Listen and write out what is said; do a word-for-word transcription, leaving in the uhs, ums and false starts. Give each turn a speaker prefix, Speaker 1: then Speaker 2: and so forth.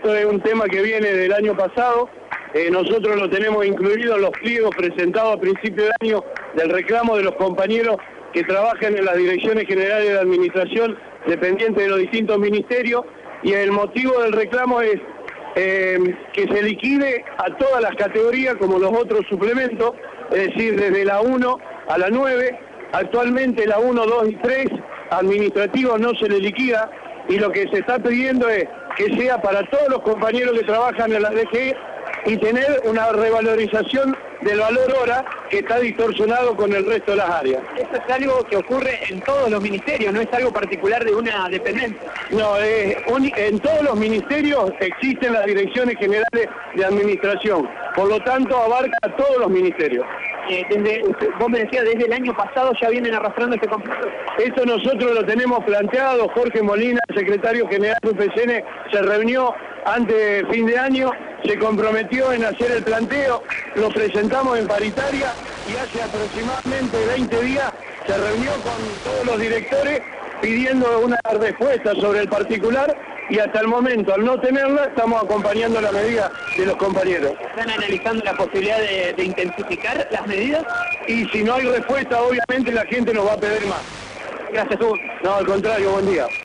Speaker 1: Esto es un tema que viene del año pasado. Eh, nosotros lo tenemos incluido en los pliegos presentados a principio de año del reclamo de los compañeros que trabajan en las direcciones generales de administración dependientes de los distintos ministerios, y el motivo del reclamo es eh, que se liquide a todas las categorías como los otros suplementos, es decir, desde la uno a la nueve. Actualmente la uno, dos y tres administrativos no se le liquida, y lo que se está pidiendo es que sea para todos los compañeros que trabajan en la D G E y tener una revalorización del valor hora que está distorsionado con el resto de las áreas.
Speaker 2: Esto es algo que ocurre en todos los ministerios, no es algo particular de una dependencia.
Speaker 1: No, eh, en todos los ministerios existen las direcciones generales de administración, por lo tanto abarca a todos los ministerios.
Speaker 2: Eh, desde, vos me decías, desde el año pasado ya vienen arrastrando este conflicto.
Speaker 1: Esto nosotros lo tenemos planteado. Jorge Molina, secretario general de U P C N, se reunió antes de fin de año, se comprometió en hacer el planteo, lo presentamos en paritaria y hace aproximadamente veinte días se reunió con todos los directores pidiendo una respuesta sobre el particular, y hasta el momento, al no tenerla, estamos acompañando la medida de los compañeros.
Speaker 2: ¿Están analizando la posibilidad de, de intensificar las medidas?
Speaker 1: Y si no hay respuesta, obviamente la gente nos va a pedir más.
Speaker 2: Gracias, Hugo.
Speaker 1: No, al contrario, buen día.